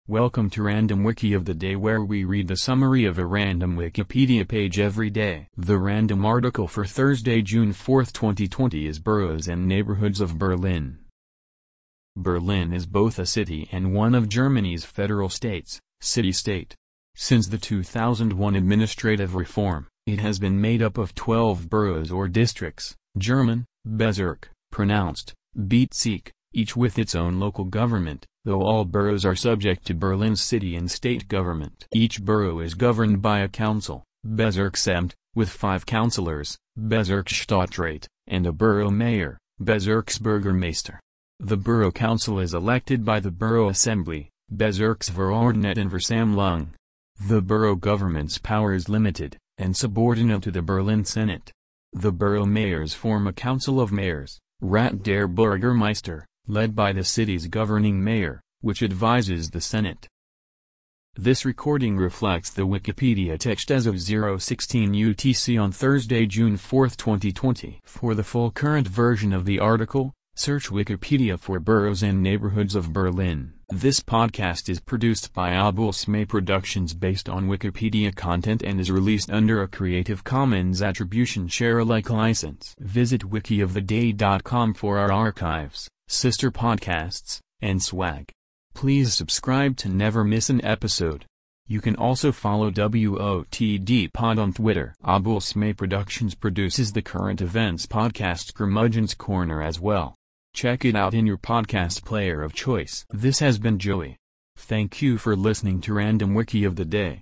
Welcome to Random Wiki of the Day, where we read the summary of a random Wikipedia page every day. The random article for Thursday, June 4, 2020 is Boroughs and Neighborhoods of Berlin. Berlin is both a city and one of Germany's federal states, city-state. Since the 2001 administrative reform, it has been made up of 12 boroughs or districts, German, Bezirk, pronounced, Bezirk, each with its own local government, though all boroughs are subject to Berlin's city and state government. Each borough is governed by a council, Bezirksamt, with 5 councillors, Bezirksstadtrat, and a borough mayor, Bezirksbürgermeister. The borough council is elected by the borough assembly, Bezirksverordnetenversammlung. The borough government's power is limited, and subordinate to the Berlin Senate. The borough mayors form a council of mayors, Rat der Bürgermeister, led by the city's governing mayor, which advises the Senate. This recording reflects the Wikipedia text as of 0:16 UTC on Thursday, June 4, 2020. For the full current version of the article, search Wikipedia for Boroughs and Neighborhoods of Berlin. This podcast is produced by Abulsme Productions based on Wikipedia content and is released under a Creative Commons Attribution Share-alike license. Visit wikioftheday.com for our archives, sister podcasts, and swag. Please subscribe to never miss an episode. You can also follow WOTD Pod on Twitter. Abulsme Productions produces the Current Events podcast Curmudgeon's Corner as well. Check it out in your podcast player of choice. This has been Joey. Thank you for listening to Random Wiki of the Day.